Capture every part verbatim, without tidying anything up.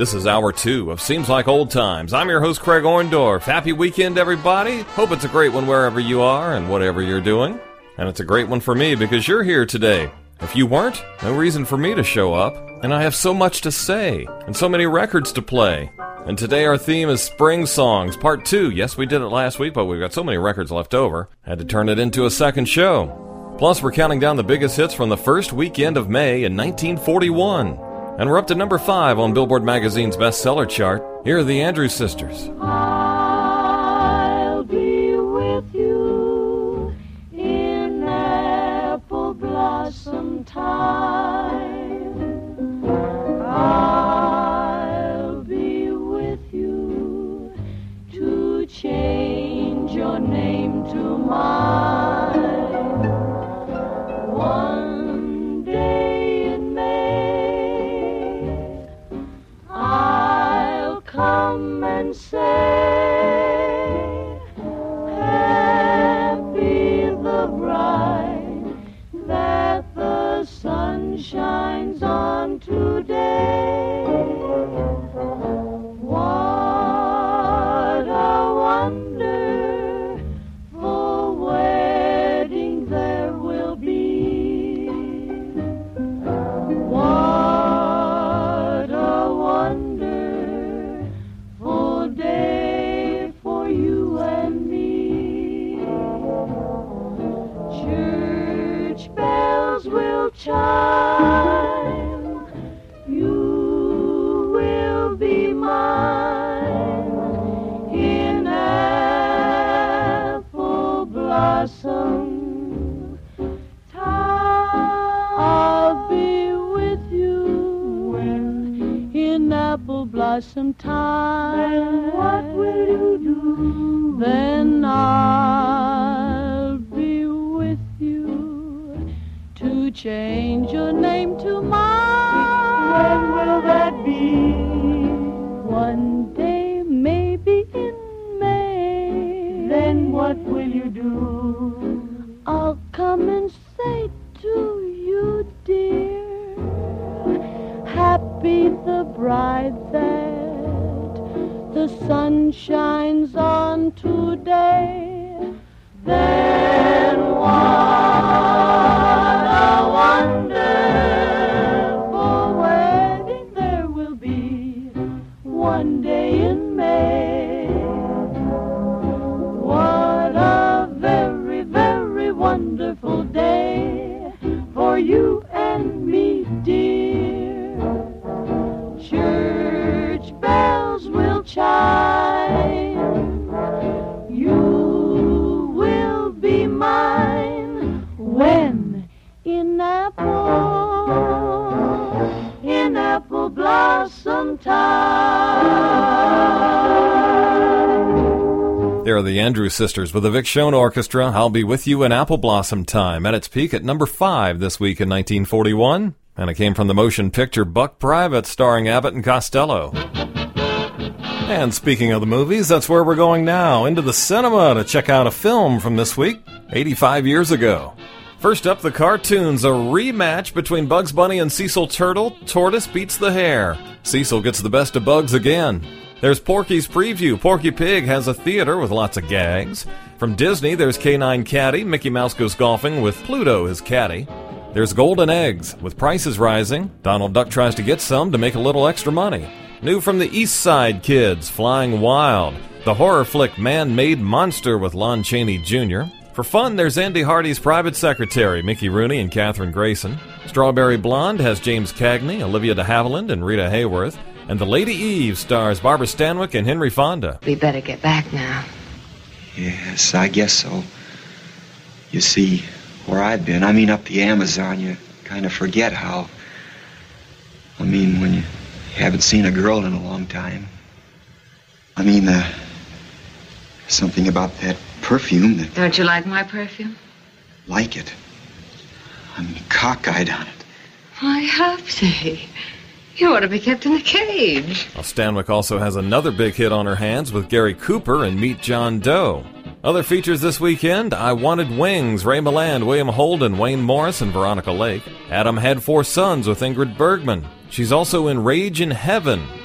This is hour two of Seems Like Old Times. I'm your host, Craig Orndorff. Happy weekend, everybody. Hope it's a great one wherever you are and whatever you're doing. And it's a great one for me because you're here today. If you weren't, no reason for me to show up. And I have so much to say and so many records to play. And today our theme is Spring Songs, Part two. Yes, we did it last week, but we've got so many records left over. Had to turn it into a second show. Plus, we're counting down the biggest hits from the first weekend of May in nineteen forty-one. And we're up to number five on Billboard Magazine's bestseller chart. Here are the Andrews Sisters. I'll be with you in apple blossom time. I'll be with you to change your name to mine. One day in May, I'll come and say, happy the bride that the sun shines on today. What a wonderful wedding there will be. What a wonderful day for you and me. Church bells will chime. You will be mine in apple blossom time. I'll be with you in apple blossom time. Then what will you do? Then I'll be with you to change your name to mine. When will that be? One day, maybe in May. Then what will you do? I'll come and say to you, dear, happy the bride that the sun shines on today. Then what a wonderful wedding there will be one day in May. What a very, very wonderful day for you and me, dear. Church bells will chime. You will be mine when in apple, in apple blossom time. There are the Andrews Sisters with the Vic Schoen Orchestra. I'll be with you in Apple Blossom Time, at its peak at number five this week in nineteen forty-one. And it came from the motion picture Buck Private, starring Abbott and Costello. And speaking of the movies, that's where we're going now, into the cinema to check out a film from this week, eighty-five years ago. First up, the cartoons, a rematch between Bugs Bunny and Cecil Turtle. Tortoise beats the hare. Cecil gets the best of Bugs again. There's Porky's Preview. Porky Pig has a theater with lots of gags. From Disney, there's Canine Caddy. Mickey Mouse goes golfing with Pluto, his caddy. There's Golden Eggs. With prices rising, Donald Duck tries to get some to make a little extra money. New from the East Side Kids, Flying Wild. The horror flick Man-Made Monster with Lon Chaney Junior For fun, there's Andy Hardy's Private Secretary, Mickey Rooney and Katherine Grayson. Strawberry Blonde has James Cagney, Olivia de Havilland, and Rita Hayworth. And The Lady Eve stars Barbara Stanwyck and Henry Fonda. We better get back now. Yes, I guess so. You see, where I've been, I mean up the Amazon, you kind of forget how... I mean, when you haven't seen a girl in a long time. I mean, uh, something about that perfume that... Don't you like my perfume? Like it. I'm cockeyed on it. Why, Hopsy, you ought to be kept in a cage. Well, Stanwyck also has another big hit on her hands with Gary Cooper and Meet John Doe. Other features this weekend, I Wanted Wings, Ray Milland, William Holden, Wayne Morris, and Veronica Lake. Adam Had Four Sons with Ingrid Bergman. She's also in Rage in Heaven.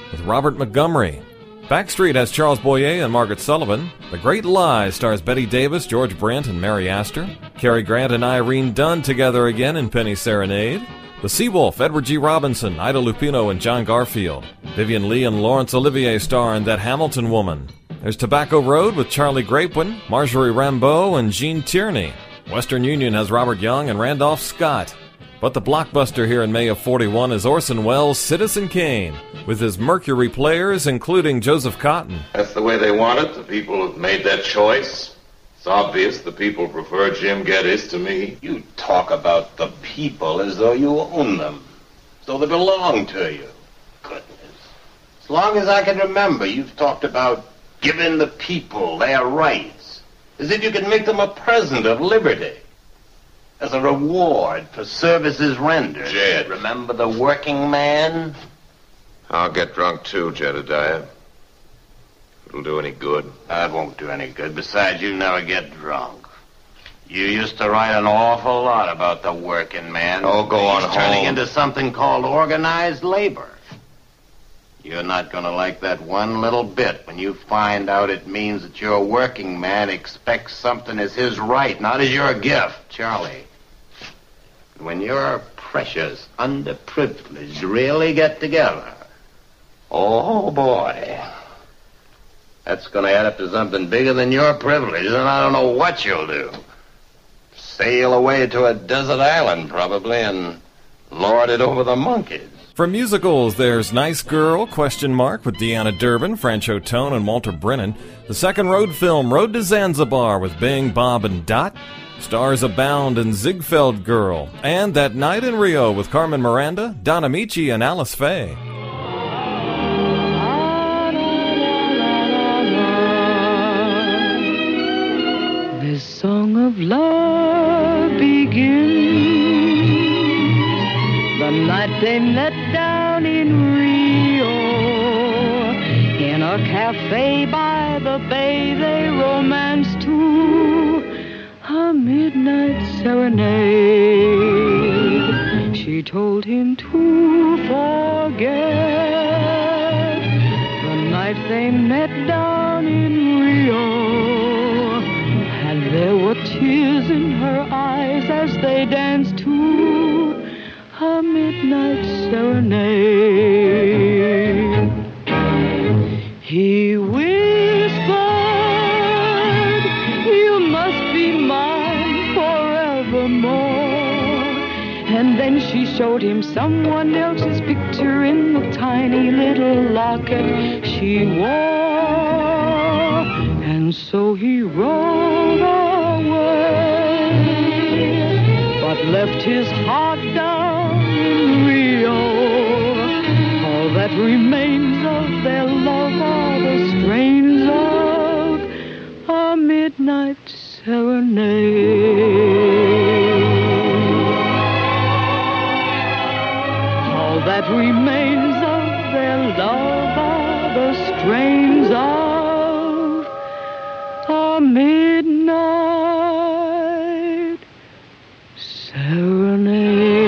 with Robert Montgomery. Backstreet has Charles Boyer and Margaret Sullivan. The Great Lie stars Betty Davis, George Brent, and Mary Astor. Cary Grant and Irene Dunne together again in Penny Serenade. The Seawolf, Edward G. Robinson, Ida Lupino, and John Garfield. Vivian Leigh and Laurence Olivier star in That Hamilton Woman. There's Tobacco Road with Charlie Grapewin, Marjorie Rambeau, and Gene Tierney. Western Union has Robert Young and Randolph Scott. But the blockbuster here in May of forty-one is Orson Welles' Citizen Kane, with his Mercury players, including Joseph Cotton. That's the way they want it. The people have made that choice. It's obvious the people prefer Jim Geddes to me. You talk about the people as though you own them, as though they belong to you. Goodness. As long as I can remember, you've talked about giving the people their rights, as if you could make them a present of liberty, as a reward for services rendered. Jed. Remember the working man? I'll get drunk too, Jedediah. It'll do any good. That won't do any good. Besides, you never get drunk. You used to write an awful lot about the working man. Oh, go on He's turning home. into something called organized labor. You're not going to like that one little bit when you find out it means that your working man expects something as his right, not as your gift, Charlie. When your precious underprivileged really get together, oh, boy, that's going to add up to something bigger than your privilege, and I don't know what you'll do. Sail away to a desert island, probably, and lord it over the monkeys. For musicals, there's Nice Girl, question mark, with Deanna Durbin, Francho Tone, and Walter Brennan. The second road film, Road to Zanzibar, with Bing, Bob, and Dot. Stars abound in Ziegfeld Girl. And That Night in Rio with Carmen Miranda, Don Amici, and Alice Faye. This song of love begins the night they met down in Rio. In a cafe by the bay they romanced to a midnight serenade. She told him to forget the night they met down in Rio. And there were tears in her eyes as they danced to a midnight serenade. He whispered, "You must be mine forevermore." And then she showed him someone else's picture in the tiny little locket she wore. And so he rode away, but left his heart down in Rio. All that remains of their love are the strains of a midnight serenade. All that remains of their love are the strains of a midnight serenade.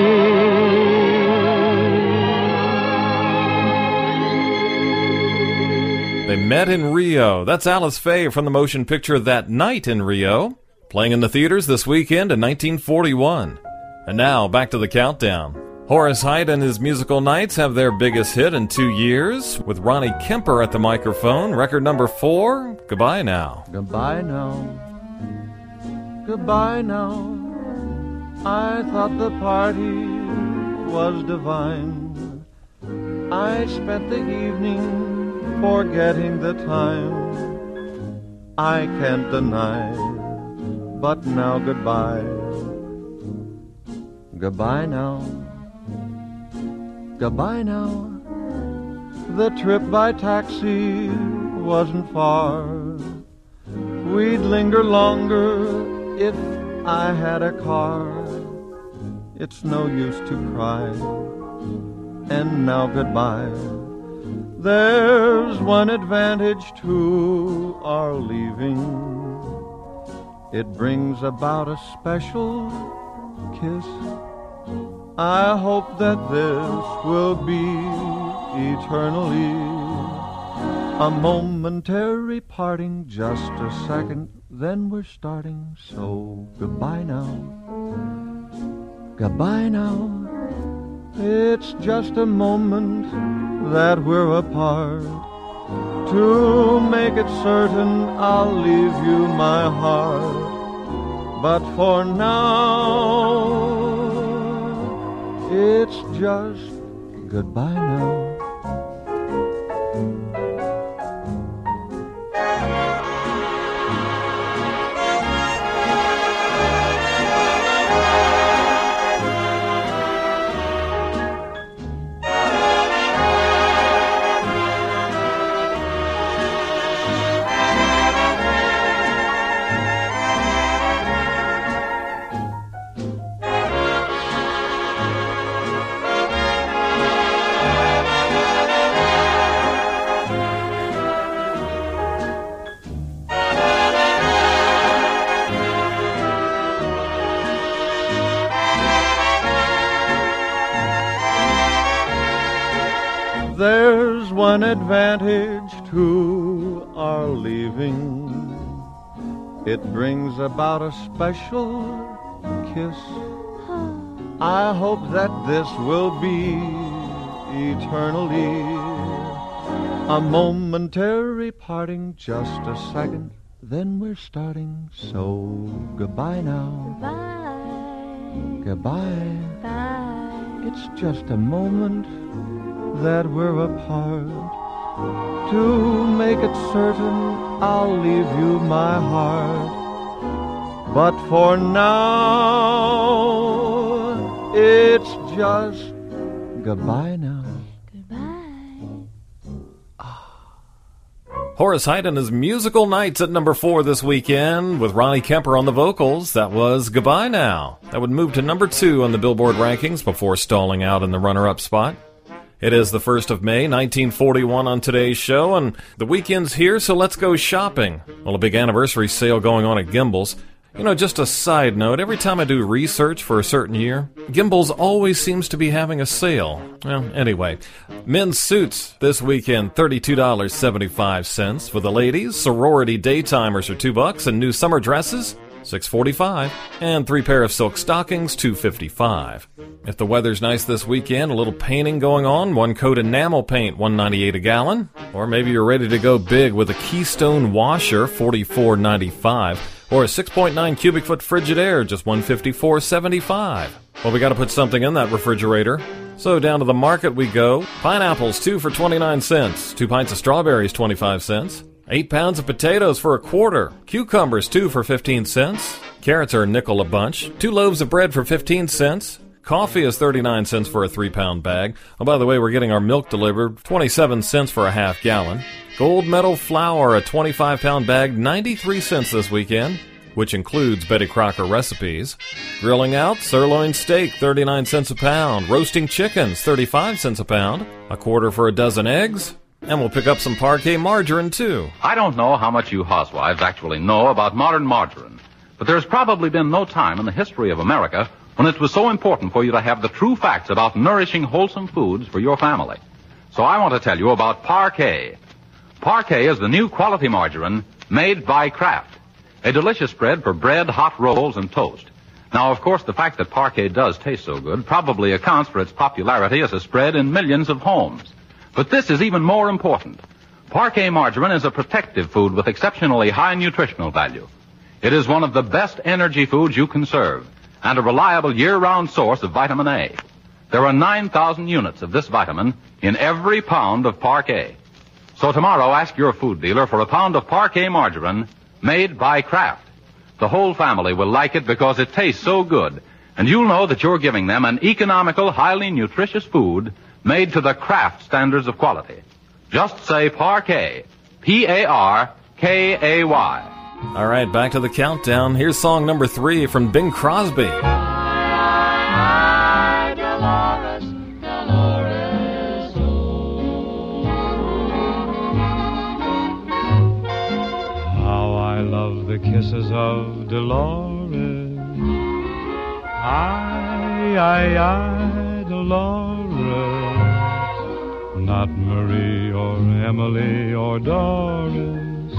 They met in Rio. That's Alice Faye from the motion picture That Night in Rio, playing in the theaters this weekend in nineteen forty-one. And now, back to the countdown. Horace Heidt and his musical nights have their biggest hit in two years, with Ronnie Kemper at the microphone. Record number four, Goodbye Now. Goodbye now, goodbye now. I thought the party was divine. I spent the evening forgetting the time. I can't deny, but now goodbye. Goodbye now, goodbye now. The trip by taxi wasn't far. We'd linger longer if I had a car. It's no use to cry, and now goodbye. There's one advantage to our leaving. It brings about a special kiss. I hope that this will be eternally. A momentary parting, just a second, then we're starting. So goodbye now, goodbye now. It's just a moment that we're apart. To make it certain, I'll leave you my heart. But for now, it's just goodbye now. There's one advantage to our leaving. It brings about a special kiss. I hope that this will be eternally. A momentary parting, just a second, then we're starting. So goodbye now. Goodbye. Goodbye. It's just a moment that we're apart. To make it certain, I'll leave you my heart. But for now, it's just goodbye now. Goodbye. Horace Heidt and his Musical Nights at number four this weekend with Ronnie Kemper on the vocals. That was Goodbye Now. That would move to number two on the Billboard rankings before stalling out in the runner-up spot. It is the first of May, nineteen forty-one on today's show, and the weekend's here, so let's go shopping. Well, a big anniversary sale going on at Gimbel's. You know, just a side note, every time I do research for a certain year, Gimbel's always seems to be having a sale. Well, anyway, men's suits this weekend, thirty-two dollars and seventy-five cents. For the ladies, sorority daytimers are two bucks, and new summer dresses, six forty-five, and three pair of silk stockings, two fifty-five. If the weather's nice this weekend, a little painting going on, one coat enamel paint, one ninety-eight a gallon, or maybe you're ready to go big with a Keystone washer, forty-four ninety-five, or a six point nine cubic foot Frigidaire, just one fifty-four seventy-five. Well, we got to put something in that refrigerator. So down to the market we go. Pineapples, two for twenty-nine cents. Two pints of strawberries, twenty-five cents. Eight pounds of potatoes for a quarter. Cucumbers, two for fifteen cents. Carrots are a nickel a bunch. Two loaves of bread for fifteen cents. Coffee is thirty-nine cents for a three-pound bag. Oh, by the way, we're getting our milk delivered, twenty-seven cents for a half gallon. Gold Medal flour, a twenty-five pound bag, ninety-three cents this weekend, which includes Betty Crocker recipes. Grilling out, sirloin steak, thirty-nine cents a pound. Roasting chickens, thirty-five cents a pound. A quarter for a dozen eggs. And we'll pick up some Parquet margarine, too. I don't know how much you housewives actually know about modern margarine, but there's probably been no time in the history of America when it was so important for you to have the true facts about nourishing, wholesome foods for your family. So I want to tell you about Parquet. Parquet is the new quality margarine made by Kraft, a delicious spread for bread, hot rolls, and toast. Now, of course, the fact that Parquet does taste so good probably accounts for its popularity as a spread in millions of homes. But this is even more important. Parquet margarine is a protective food with exceptionally high nutritional value. It is one of the best energy foods you can serve, and a reliable year-round source of vitamin A. There are nine thousand units of this vitamin in every pound of Parquet. So tomorrow, ask your food dealer for a pound of Parquet margarine made by Kraft. The whole family will like it because it tastes so good, and you'll know that you're giving them an economical, highly nutritious food made to the Kraft standards of quality. Just say Parquet, P A R K A Y. All right, back to the countdown. Here's song number three from Bing Crosby. My Dolores, Dolores, oh. How I love the kisses of Dolores. Ay, ay, ay, Dolores. not Marie or Emily or Doris,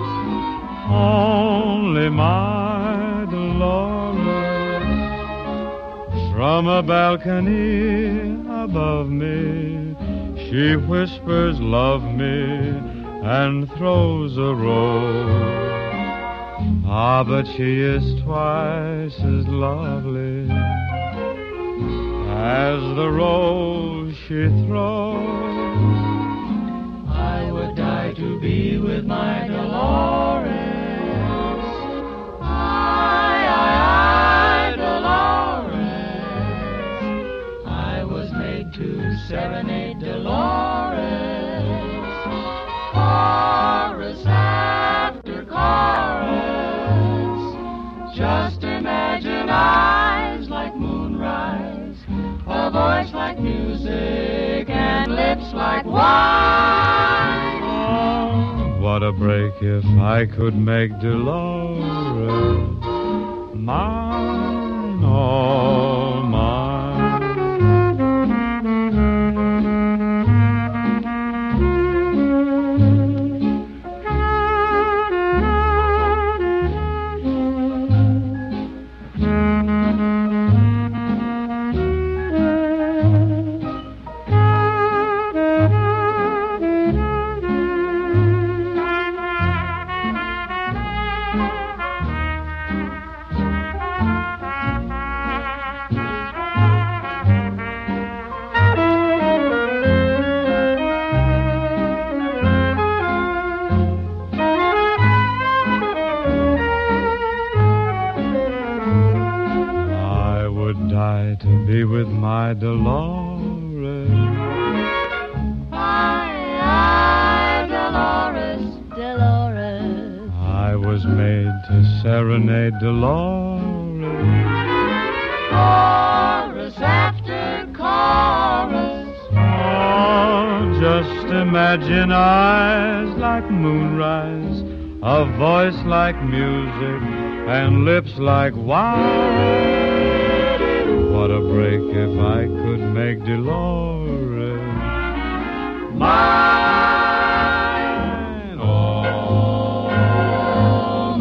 only my Dolores. From a balcony above me, she whispers, love me, and throws a rose. Ah, but she is twice as lovely as the rose she throws. I would die to be with my Dolores. I, I, I, Dolores. I was made to serenade Dolores. Chorus after chorus. Just imagine eyes like moonrise, a voice like music, and lips like wine. Oh, what a break if I could make Dolores mine, all mine. To be with my Dolores. I, I, Dolores, Dolores. I was made to serenade Dolores. Chorus after chorus. Oh, just imagine eyes like moonrise, a voice like music, and lips like wine. What a break if I could make Dolores mine, all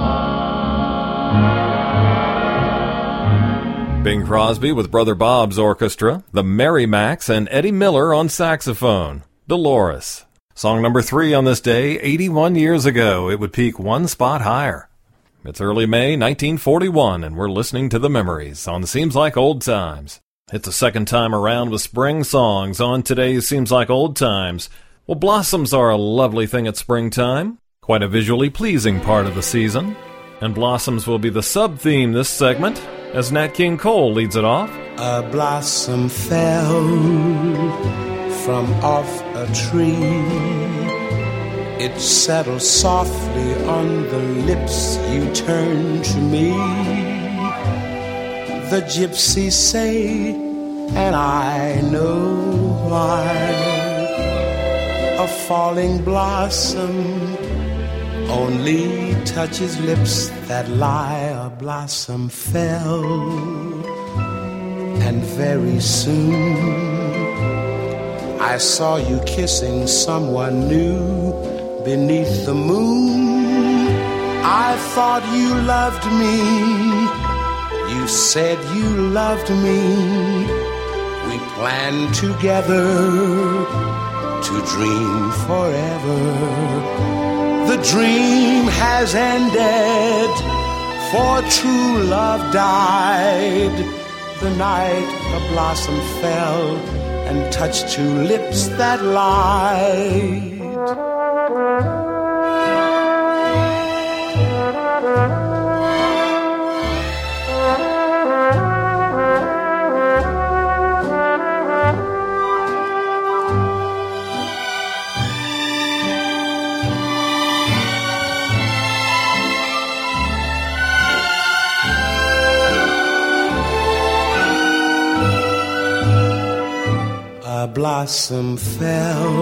mine. Bing Crosby with Brother Bob's Orchestra, the Merrimacs, and Eddie Miller on saxophone. Dolores. Song number three on this day, eighty-one years ago. It would peak one spot higher. It's early May nineteen forty-one, and we're listening to The Memories on Seems Like Old Times. It's the second time around with spring songs on today's Seems Like Old Times. Well, blossoms are a lovely thing at springtime, quite a visually pleasing part of the season. And blossoms will be the sub-theme this segment, as Nat King Cole leads it off. A blossom fell from off a tree. It settled softly on the lips you turned to me. The gypsies say, and I know why, a falling blossom only touches lips that lie. A blossom fell, and very soon I saw you kissing someone new. Beneath the moon, I thought you loved me. You said you loved me. We planned together to dream forever. The dream has ended, for true love died. The night a blossom fell and touched two lips that lied. A blossom fell,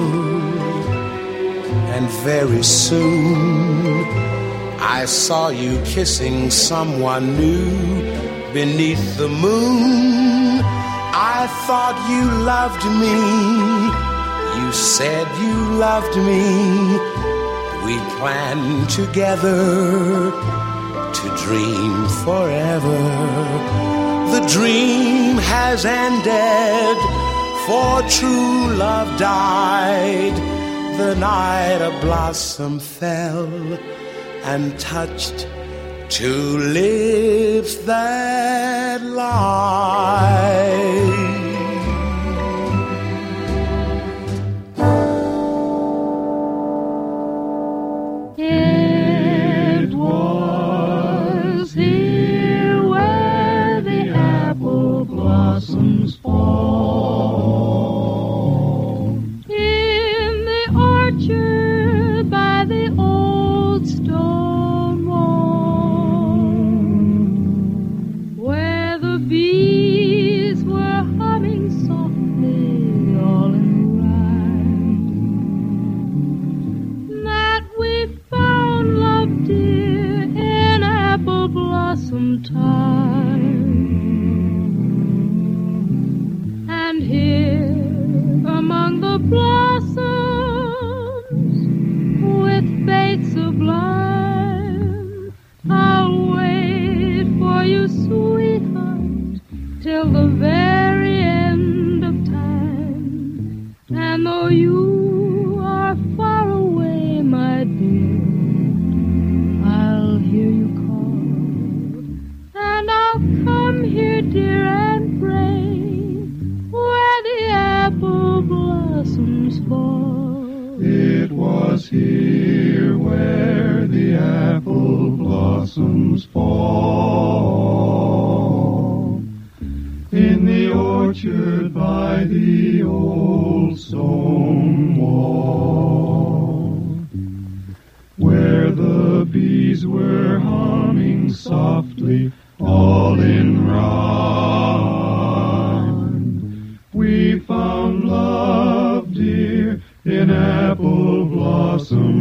and very soon I saw you kissing someone new. Beneath the moon, I thought you loved me. You said you loved me. We planned together to dream forever. The dream has ended, for true love died the night a blossom fell and touched two lips that lied. It was here where the apple blossoms fall, in the orchard by the old stone wall, where the bees were humming softly all in rhyme, that we found love, dear, in apple blossom time. And here among the blossoms, with faith sublime, I'll wait for you, sweetheart, till the very end of time. And though you are far away, my dear, I'll hear you call, and I'll come here, dear, and pray where the apple blossoms fall. It was here where the apple blossoms fall, in the orchard by the old stone wall, where the bees were humming softly all in rhyme. We found love, dear, in apple blossom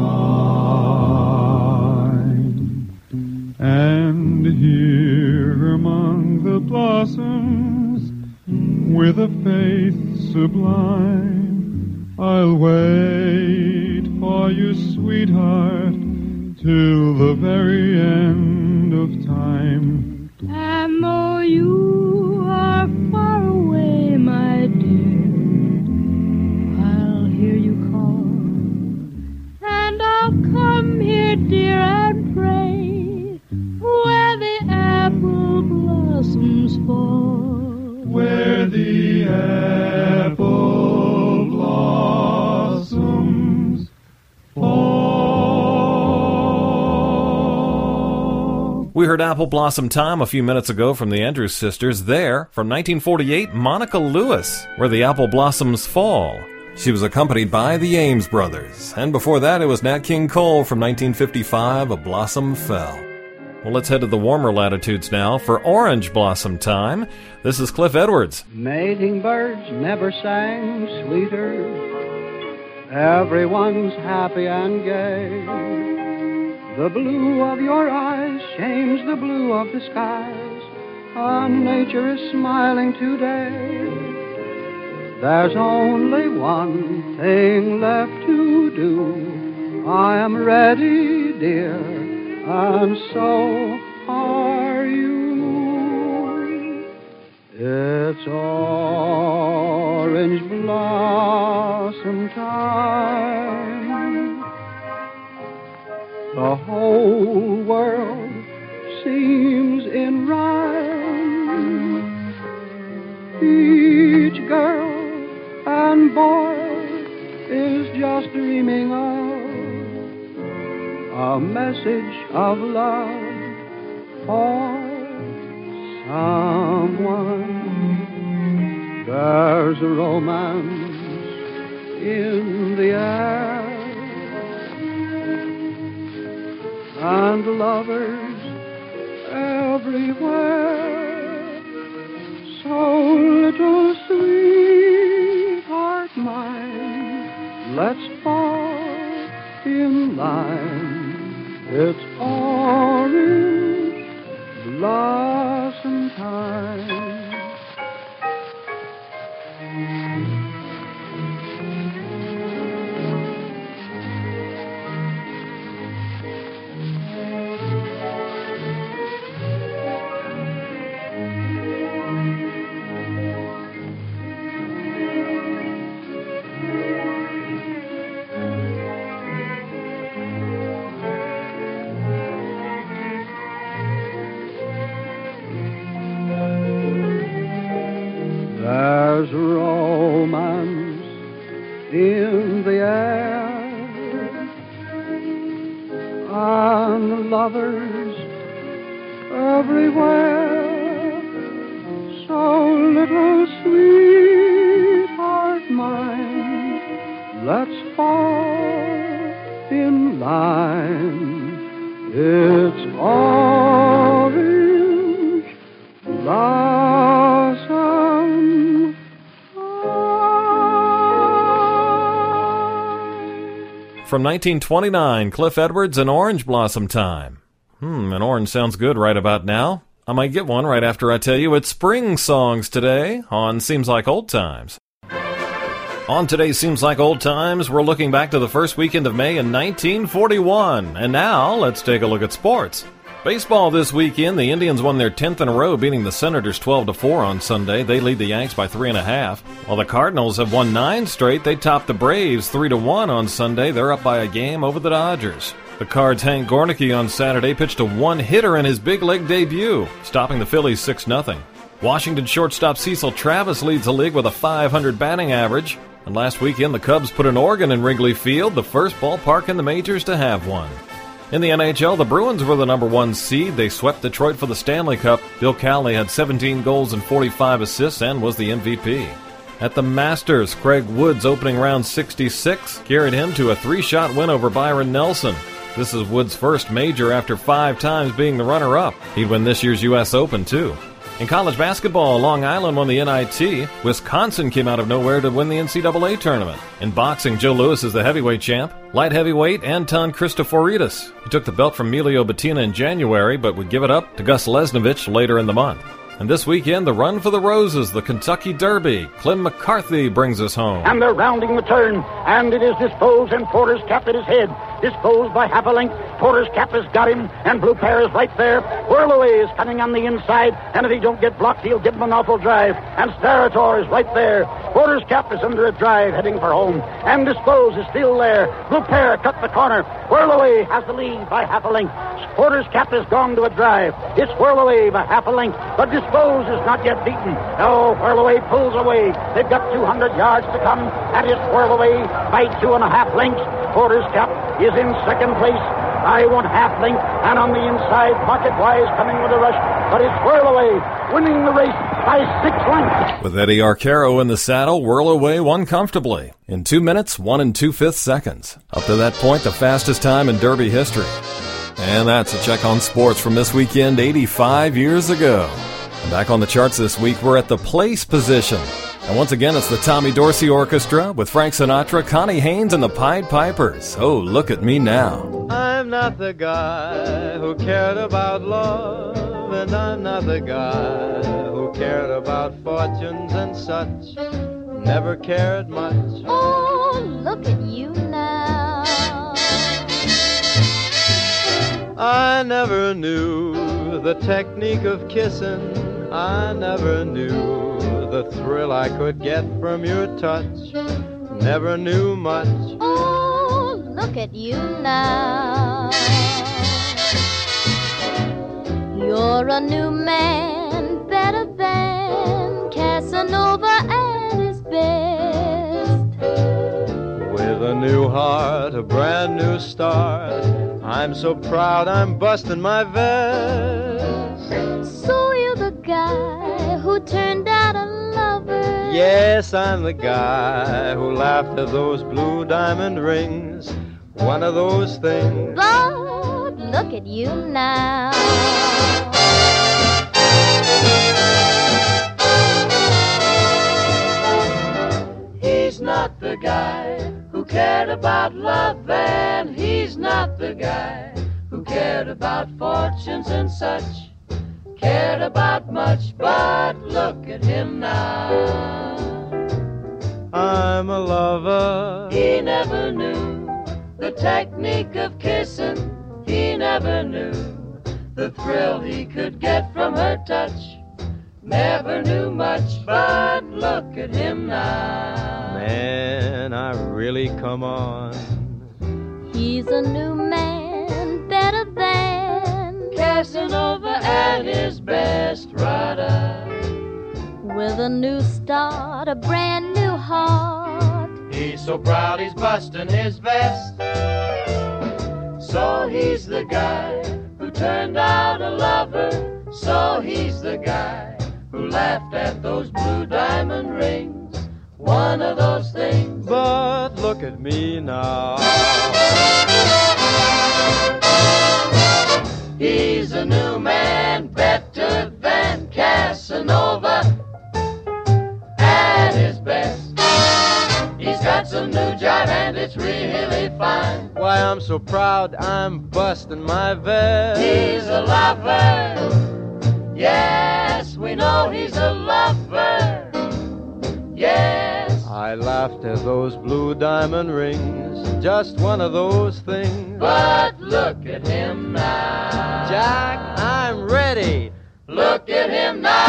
time. And here among the blossoms, with a faith sublime, I'll wait for you, sweetheart, till the very end of time. And though you are far away, my dear, I'll hear you call, and I'll come here, dear, and pray where the apple blossoms fall. Where the apple blossoms fall. We heard Apple Blossom Time a few minutes ago from the Andrews Sisters. There, from nineteen forty-eight, Monica Lewis, Where the Apple Blossoms Fall. She was accompanied by the Ames Brothers. And before that, it was Nat King Cole from nineteen fifty-five, A Blossom Fell. Well, let's head to the warmer latitudes now for Orange Blossom Time. This is Cliff Edwards. Mating birds never sang sweeter. Everyone's happy and gay. The blue of your eyes shames the blue of the skies, and nature is smiling today. There's only one thing left to do. I am ready, dear, and so are you. It's orange blossom time. The whole world seems in rhyme. Each girl and boy is just dreaming of a message of love for someone. There's a romance in the air, and lovers everywhere. So little sweetheart mine, let's fall in line. It's orange blossom time. romance in the air, and lovers everywhere. So little sweetheart mine, let's fall in line. It's orange blossom time. From nineteen twenty-nine, Cliff Edwards and Orange Blossom Time. Hmm, an orange sounds good right about now. I might get one right after I tell you it's spring songs today on Seems Like Old Times. On today's Seems Like Old Times, we're looking back to the first weekend of May in nineteen forty-one. And now, let's take a look at sports. Baseball this weekend, the Indians won their tenth in a row, beating the Senators twelve to four on Sunday. They lead the Yanks by three and a half. While the Cardinals have won nine straight, they topped the Braves three to one on Sunday. They're up by a game over the Dodgers. The Cards' Hank Gornicki on Saturday pitched a one-hitter in his big league debut, stopping the Phillies six nothing. Washington shortstop Cecil Travis leads the league with a five hundred batting average. And last weekend, the Cubs put an organ in Wrigley Field, the first ballpark in the majors to have one. In the N H L, the Bruins were the number one seed. They swept Detroit for the Stanley Cup. Bill Cowley had seventeen goals and forty-five assists and was the M V P. At the Masters, Craig Woods' opening round sixty-six carried him to a three-shot win over Byron Nelson. This is Woods' first major after five times being the runner-up. He'd win this year's U S Open, too. In college basketball, Long Island won the N I T. Wisconsin came out of nowhere to win the N C double A tournament. In boxing, Joe Louis is the heavyweight champ. Light heavyweight, Anton Christoforidis. He took the belt from Emilio Bettina in January, but would give it up to Gus Lesnovich later in the month. And this weekend, the Run for the Roses, the Kentucky Derby. Clem McCarthy brings us home. And they're rounding the turn, and it is disposed, and Porter's Cap at his head. Disposed by half a length. Porter's Cap has got him, and Blue Pair is right there. Whirlaway is coming on the inside, and if he don't get blocked, he'll give him an awful drive. And Starator is right there. Porter's Cap is under a drive, heading for home. And Dispose is still there. Blue Pair cut the corner. Whirlaway has the lead by half a length. Porter's Cap has gone to a drive. It's Whirlaway by half a length, but Dispose is not yet beaten. No, Whirlaway pulls away. They've got two hundred yards to come, and it's Whirlaway by two and a half lengths. Porter's Cap is in second place by one half length, and on the inside, Pocket Wise coming with a rush, but it's Whirlaway winning the race by six lengths. With Eddie Arcaro in the saddle, Whirlaway won comfortably in two minutes, one and two-fifths seconds. Up to that point, the fastest time in Derby history. And that's a check on sports from this weekend eighty-five years ago. And back on the charts this week, we're at the place position. And once again, it's the Tommy Dorsey Orchestra with Frank Sinatra, Connie Haynes, and the Pied Pipers. Oh, look at me now. I'm not the guy who cared about love, and I'm not the guy who cared about fortunes and such. Never cared much. Oh, look at you now. I never knew the technique of kissing. I never knew the thrill I could get from your touch. Never knew much. Oh, look at you now. You're a new man, better than Casanova at his best. With a new heart, a brand new start, I'm so proud I'm busting my vest. So you're the guy who turned out a lover. Yes, I'm the guy who laughed at those blue diamond rings. One of those things. But look at you now. He's not the guy who cared about love, and he's not the guy who cared about fortunes and such. Cared about much, but look at him now. I'm a lover. He never knew the technique of kissing. He never knew the thrill he could get from her touch. Never knew much, but look at him now. Man, I really come on. He's a new man, better than Casanova and his best rider. with a new start, a brand new heart. He's so proud he's busting his vest. So he's the guy who turned out a lover. So he's the guy who laughed at those blue diamond rings. One of those things. But look at me now. He's a new man, better than Casanova. At his best, he's got some new jive and it's really fine. Why, I'm so proud I'm busting my vest. He's a lover. Yes, we know he's a lover. Yes. I laughed at those blue diamond rings. Just one of those things. But look at him now. Jack, I'm ready. Look at him now.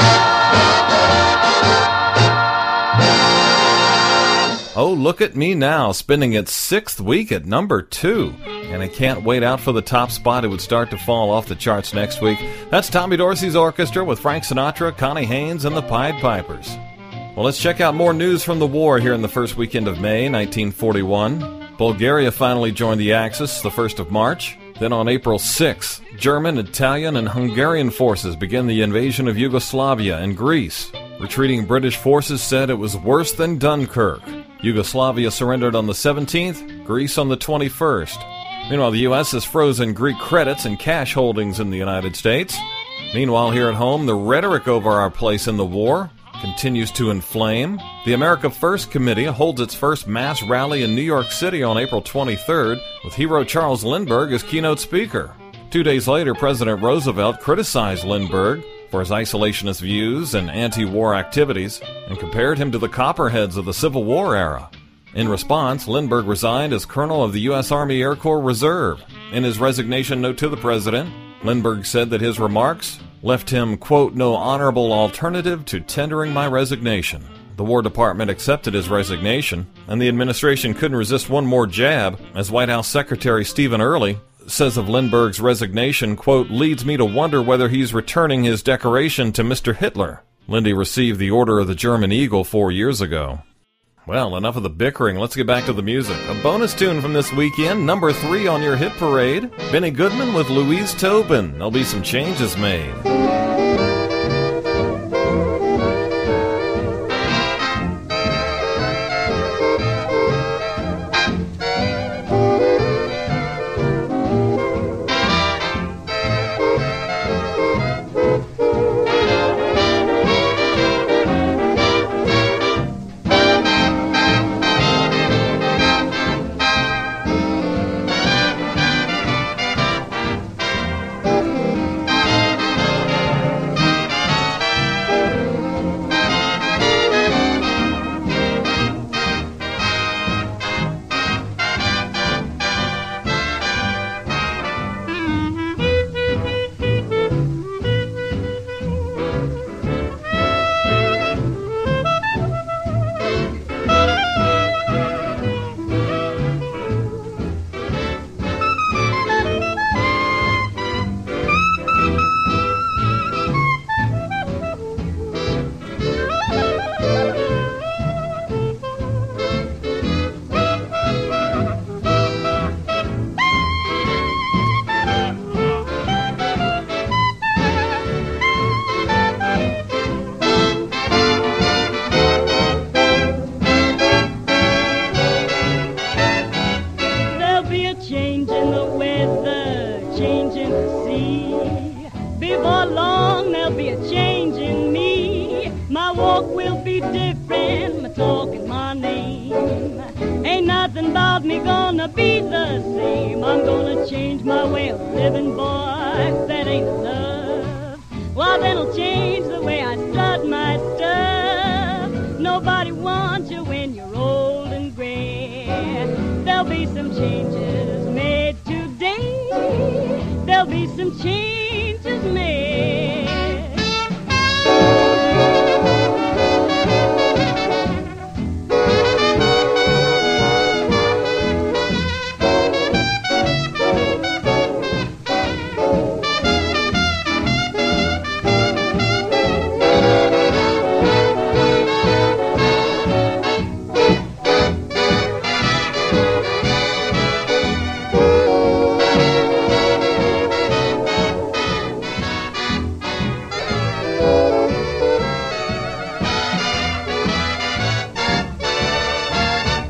Oh, Look at Me Now, spending its sixth week at number two. And I can't wait out for the top spot. It would start to fall off the charts next week. That's Tommy Dorsey's orchestra with Frank Sinatra, Connie Haynes, and the Pied Pipers. Well, let's check out more news from the war here in the first weekend of May, nineteen forty-one. Bulgaria finally joined the Axis the first of March. Then on April sixth, German, Italian, and Hungarian forces began the invasion of Yugoslavia and Greece. Retreating British forces said it was worse than Dunkirk. Yugoslavia surrendered on the seventeenth, Greece on the twenty-first. Meanwhile, the U S has frozen Greek credits and cash holdings in the United States. Meanwhile, here at home, the rhetoric over our place in the war continues to inflame. The America First Committee holds its first mass rally in New York City on April twenty-third, with hero Charles Lindbergh as keynote speaker. Two days later, President Roosevelt criticized Lindbergh for his isolationist views and anti-war activities and compared him to the Copperheads of the Civil War era. In response, Lindbergh resigned as colonel of the U S Army Air Corps Reserve. In his resignation note to the president, Lindbergh said that his remarks left him, quote, no honorable alternative to tendering my resignation. The War Department accepted his resignation, and the administration couldn't resist one more jab, as White House Secretary Stephen Early says of Lindbergh's resignation, quote, leads me to wonder whether he's returning his decoration to Mister Hitler. Lindy received the Order of the German Eagle four years ago. Well, enough of the bickering. Let's get back to the music. A bonus tune from this weekend, number three on your hit parade. Benny Goodman with Louise Tobin. There'll be some changes made.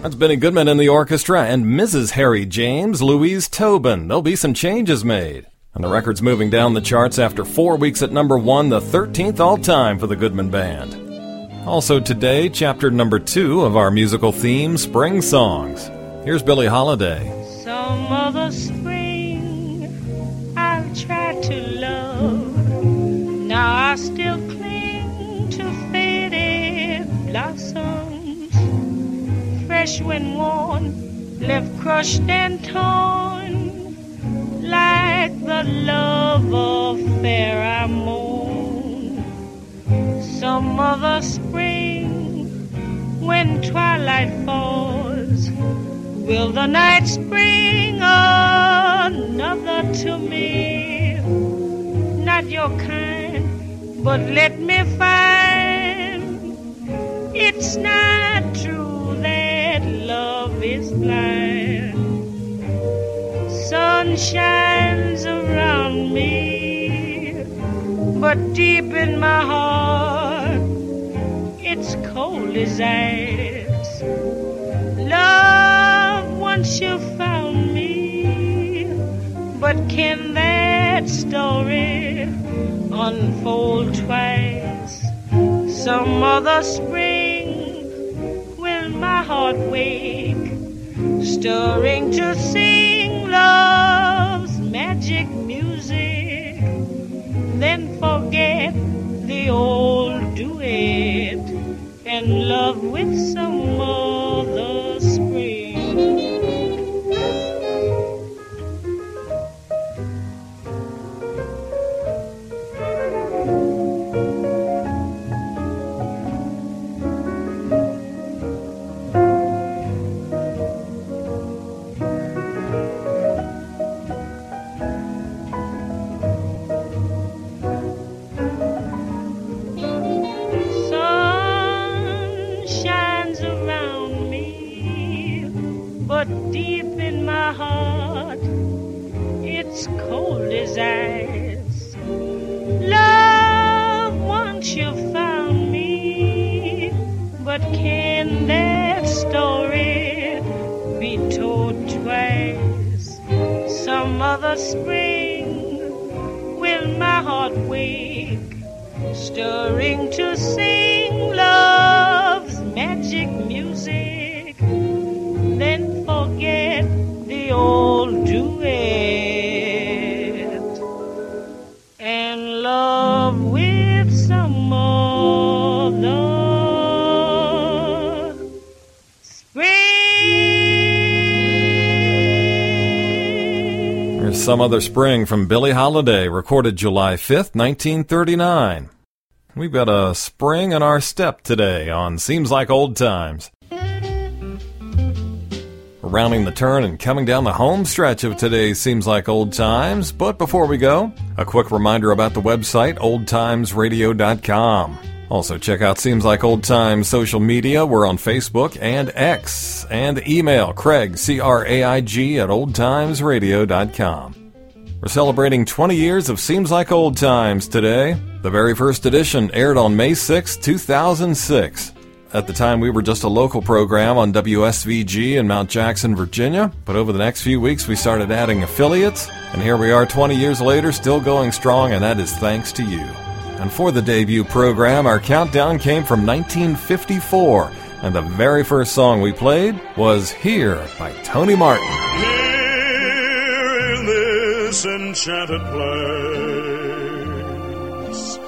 That's Benny Goodman in the orchestra and Missus Harry James, Louise Tobin. There'll be some changes made. And the record's moving down the charts after four weeks at number one, the thirteenth all-time for the Goodman Band. Also today, chapter number two of our musical theme, Spring Songs. Here's Billie Holiday. Some other spring I've tried to love. Now I still cling to faded blossoms. Fresh when worn, left crushed and torn, like the love affair I mourn. Some other spring, when twilight falls, will the night spring another to me? Not your kind, but let me find it's not true that love is blind. Sun shines around me, but deep in my heart it's cold as ice. Love, once you found me, but can that story unfold twice? Some other spring will my heart wake, stirring to sing love's magic music, then forget the old duet and love with some other spring. But deep in my heart it's cold as ice. Love, once you found me, but can that story be told twice? Some other spring will my heart wake, stirring to sing love's magic music, then forget the old duet and love with some other spring. Here's Some Other Spring from Billie Holiday, recorded July fifth, nineteen thirty-nine. We've got a spring in our step today on Seems Like Old Times. Rounding the turn and coming down the home stretch of today's Seems Like Old Times. But before we go, a quick reminder about the website, old times radio dot com. Also, check out Seems Like Old Times social media. We're on Facebook and X. And email Craig, C R A I G, at old times radio dot com. We're celebrating twenty years of Seems Like Old Times today. The very first edition aired on May sixth, two thousand six. At the time, we were just a local program on W S V G in Mount Jackson, Virginia. But over the next few weeks, we started adding affiliates. And here we are twenty years later, still going strong, and that is thanks to you. And for the debut program, our countdown came from nineteen fifty-four. And the very first song we played was Here by Tony Martin. Here in this enchanted place,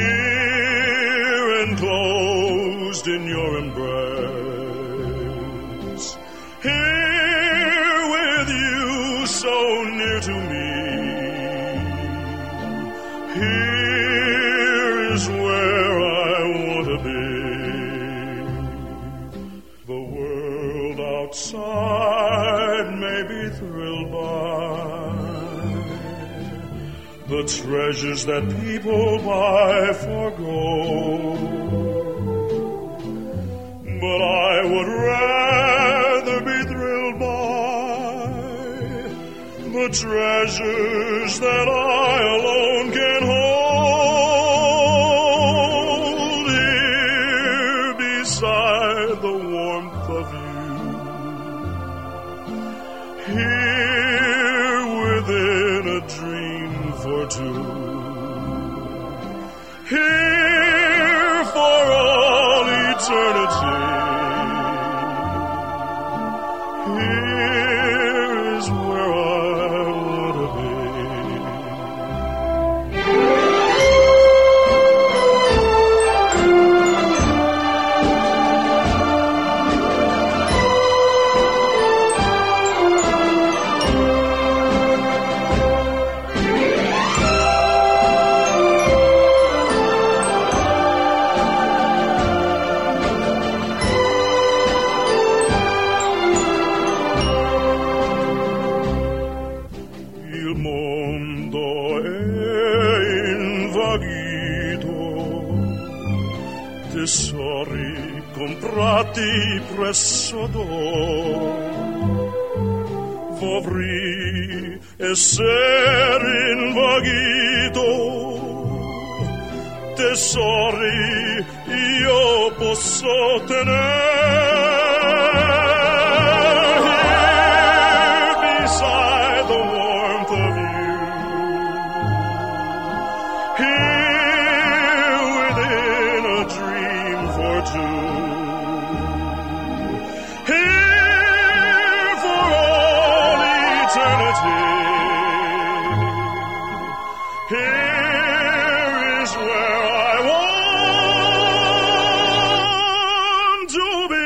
here enclosed in your embrace, here with you so near to me, here is where I want to be. The world outside may be thrilled by the treasures that people buy for gold, but I would rather be thrilled by the treasures that I alone can hold. Here beside the warmth of you, here within a dream for two, here for all eternity. Here is where I want to be. Il mondo è invaghito, tesori comprati presso d'oro, vorrei essere invaghito, tesori io posso tenere. Beside the warmth of you, here within a dream for two, here for all eternity. Here is where I want to be.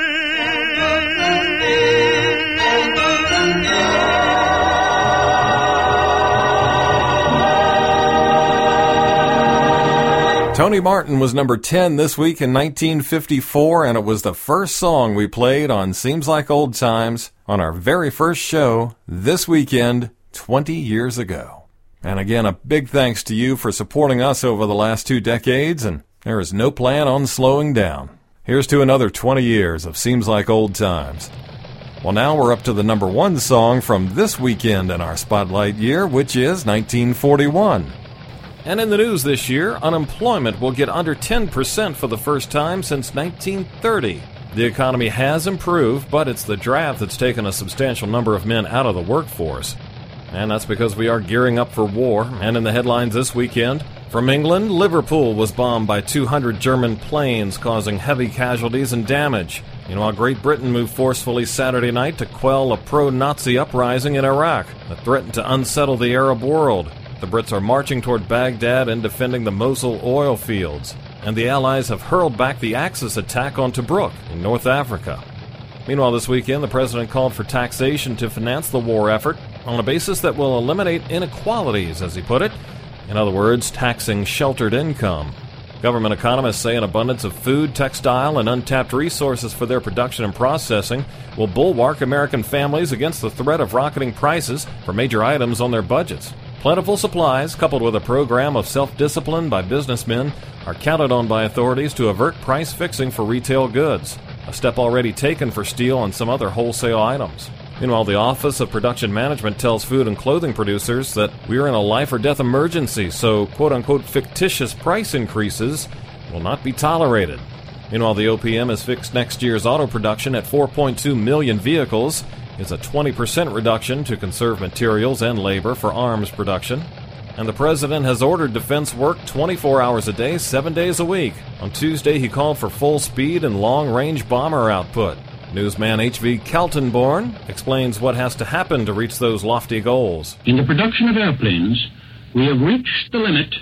Tony Martin was number ten this week in nineteen fifty-four, and it was the first song we played on Seems Like Old Times on our very first show this weekend twenty years ago. And again, a big thanks to you for supporting us over the last two decades, and there is no plan on slowing down. Here's to another twenty years of Seems Like Old Times. Well, now we're up to the number one song from this weekend in our Spotlight year, which is nineteen forty-one. And in the news this year, unemployment will get under ten percent for the first time since nineteen thirty. The economy has improved, but it's the draft that's taken a substantial number of men out of the workforce. And that's because we are gearing up for war. And in the headlines this weekend, from England, Liverpool was bombed by two hundred German planes, causing heavy casualties and damage. Meanwhile, Great Britain moved forcefully Saturday night to quell a pro-Nazi uprising in Iraq that threatened to unsettle the Arab world. The Brits are marching toward Baghdad and defending the Mosul oil fields. And the Allies have hurled back the Axis attack on Tobruk in North Africa. Meanwhile, this weekend, the president called for taxation to finance the war effort on a basis that will eliminate inequalities, as he put it. In other words, taxing sheltered income. Government economists say an abundance of food, textile, and untapped resources for their production and processing will bulwark American families against the threat of rocketing prices for major items on their budgets. Plentiful supplies, coupled with a program of self-discipline by businessmen, are counted on by authorities to avert price fixing for retail goods, a step already taken for steel and some other wholesale items. Meanwhile, the Office of Production Management tells food and clothing producers that we are in a life-or-death emergency, so quote-unquote fictitious price increases will not be tolerated. Meanwhile, the O P M has fixed next year's auto production at four point two million vehicles. It's a twenty percent reduction to conserve materials and labor for arms production. And the president has ordered defense work twenty-four hours a day, seven days a week. On Tuesday, he called for full speed and long-range bomber output. Newsman H V Kaltenborn explains what has to happen to reach those lofty goals. In the production of airplanes, we have reached the limit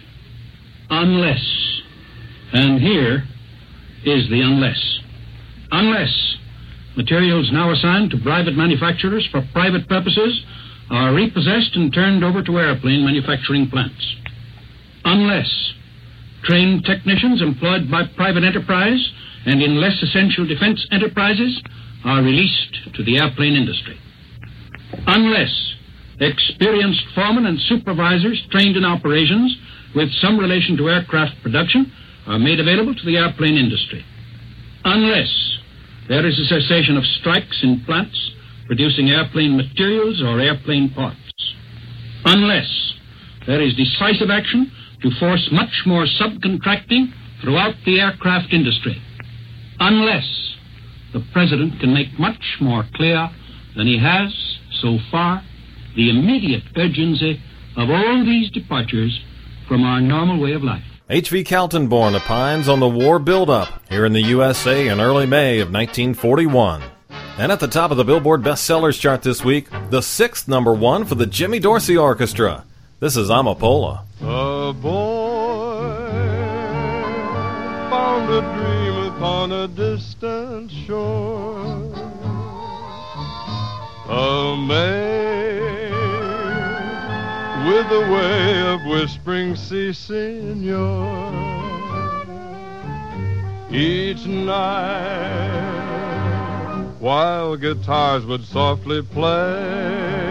unless, and here is the unless. Unless materials now assigned to private manufacturers for private purposes are repossessed and turned over to airplane manufacturing plants. Unless trained technicians employed by private enterprise and in less essential defense enterprises are released to the airplane industry. Unless experienced foremen and supervisors trained in operations with some relation to aircraft production are made available to the airplane industry. Unless there is a cessation of strikes in plants producing airplane materials or airplane parts. Unless there is decisive action to force much more subcontracting throughout the aircraft industry. Unless the president can make much more clear than he has so far the immediate urgency of all these departures from our normal way of life. H V Kaltenborn opines on the war buildup here in the U S A in early May of nineteen forty-one. And at the top of the Billboard Bestsellers chart this week, the sixth number one for the Jimmy Dorsey Orchestra. This is Amapola. A boy found a dream upon a distant shore. A maid with a way of whispering, "Si, senor." Each night, while guitars would softly play,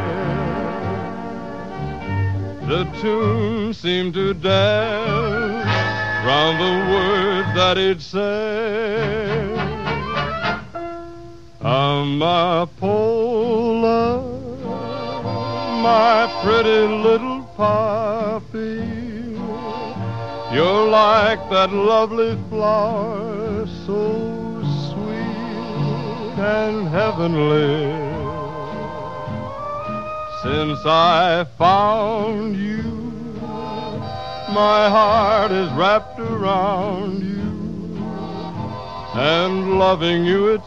the tune seemed to dance round the words that he'd say. Amapola, my pretty little poppy, you're like that lovely flower, so sweet and heavenly. Since I found you, my heart is wrapped around you, and loving you it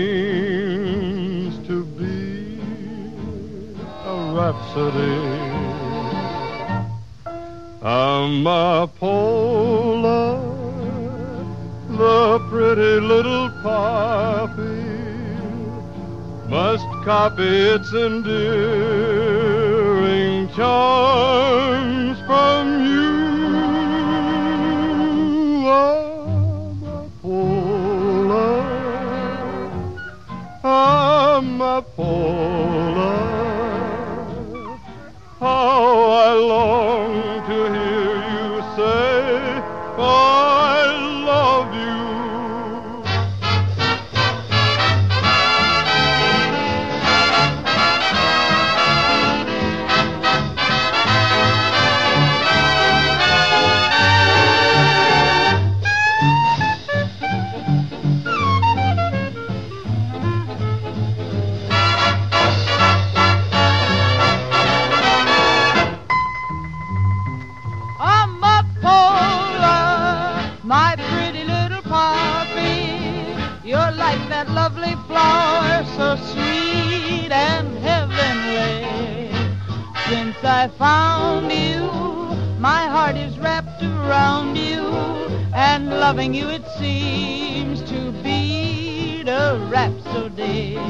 seems to be a rhapsody. Amapola, the pretty little poppy, must copy its endearing charms from you. Amapola, how I long to hear you say, I love you. Lovely flower, so sweet and heavenly. Since I found you, my heart is wrapped around you, and loving you it seems to be a rhapsody.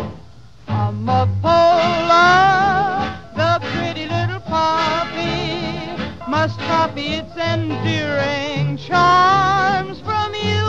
Amapola, the pretty little poppy, must copy its endearing charms from you.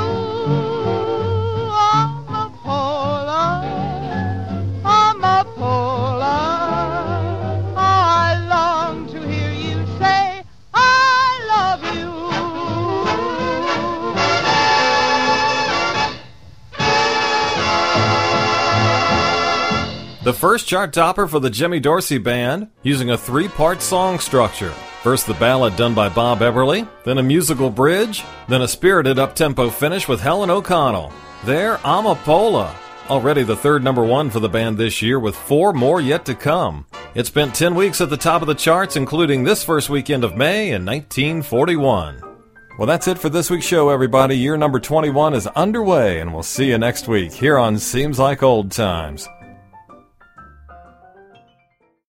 The first chart topper for the Jimmy Dorsey Band, using a three-part song structure. First the ballad done by Bob Eberly, then a musical bridge, then a spirited up-tempo finish with Helen O'Connell. There, Amapola, already the third number one for the band this year, with four more yet to come. It spent ten weeks at the top of the charts, including this first weekend of May in nineteen forty-one. Well, that's it for this week's show, everybody. Year number twenty-one is underway, and we'll see you next week here on Seems Like Old Times.